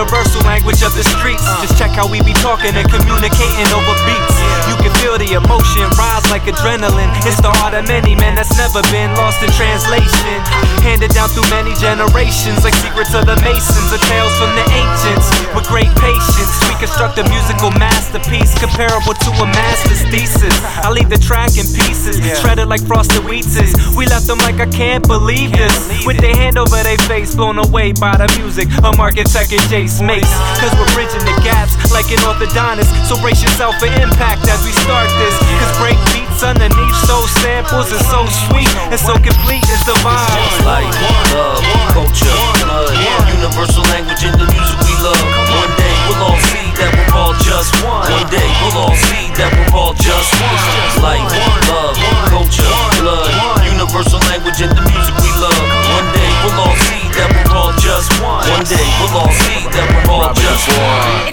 universal language of the streets. Just check how we be talking and communicating over beats. You can feel the emotion rise like adrenaline. It's the art of many men that's never been lost in translation. Handed down through many generations, like secrets of the Masons or tales from the ancients. With great patience, we construct a musical masterpiece comparable to a master's thesis. I leave the track in pieces, shredded like frosted Wheaties. We left them like I can't believe this, with their hand over their face, blown away by the music of Architect and Jace Mace. Cause we're bridging the gaps like an orthodontist, so brace yourself for impact as we start this. Cause break beats underneath soul samples is so sweet and so complete is the vibe. Life, love, culture, blood, universal language in the music we love. One day we'll all see that we're all just one. One day we'll all see that we're all just one. Life, love, culture, blood, universal language in the music we love. One day we'll all see that we're all just one. One day we'll all see